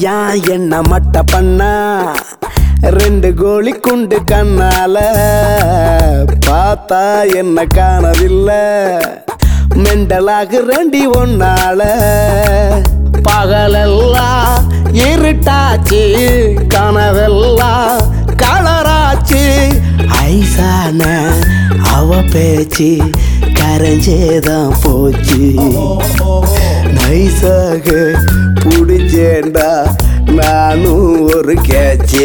யா என்ன மட்ட பண்ணா ரெண்டு கோழி குண்டு கண்ணால பார்த்தா என்ன காணவில்லை மெண்டலாக ரெண்டி ஒன்னால பகலெல்லாம் இருட்டாச்சு கனவெல்லாம் கலராச்சு ஐசான அவ பேச்சு கரைஞ்சேதான் போச்சு நைசாக புடிச்சேண்டா நானும் ஒரு கேச்சு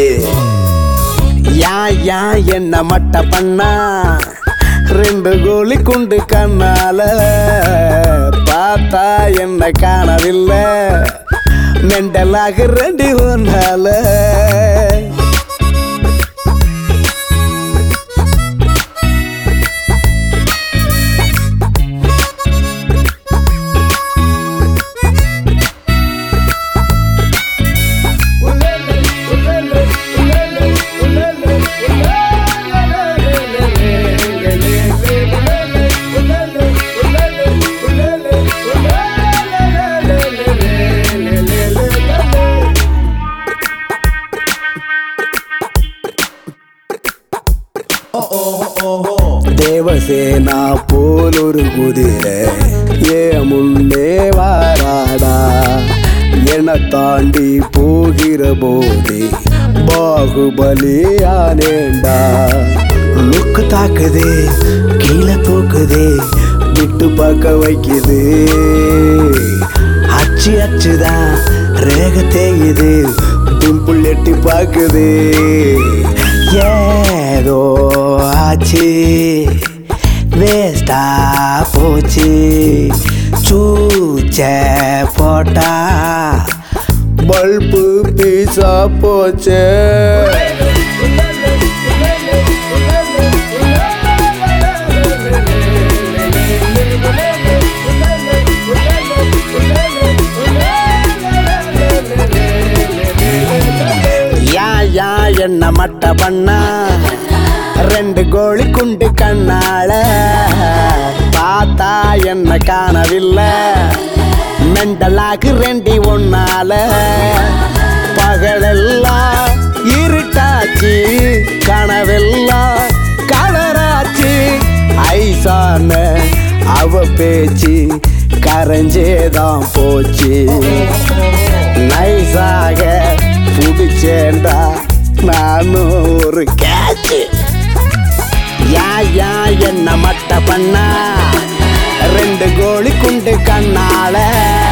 யா என்ன மட்ட பண்ணா ரெண்டு கோழி குண்டு கண்ணால பார்த்தா என்ன காணவில்லை மெண்டலாக ரெண்டு ஒன்னால தேவசேனா போல் ஒரு குதிரை ஏ முன்னே வாராடா என தாண்டி போகிற போதே பாகுபலியானேண்டா லுக்கு தாக்குதே கீழே தூக்குதே விட்டு பார்க்க வைக்குது அச்சுதான் ரேக தேயுது பிம்பிள் எட்டி பார்க்குது ஏதோ ஆச்சு வேஸ்டா போச்சு சூச்ச போட்டா பல்பு பீஸா போச்சு யா என்ன மட்ட பண்ணா ரெண்டு கோழி குண்டு கண்ணால பார்த்தா என்ன காணவில்லை மெண்டலாக்கு ரெண்டி ஒன்னால பகலெல்லாம் இருட்டாச்சு கனவெல்லாம் கலராச்சு ஐசான அவ பேச்சு கரைஞ்சேதான் போச்சு நைசாக புடிச்சேண்டா நானும் ஒரு கேட்சு யா என்ன மட்ட பண்ணா ரெண்டு கோழி குண்டு கண்ணால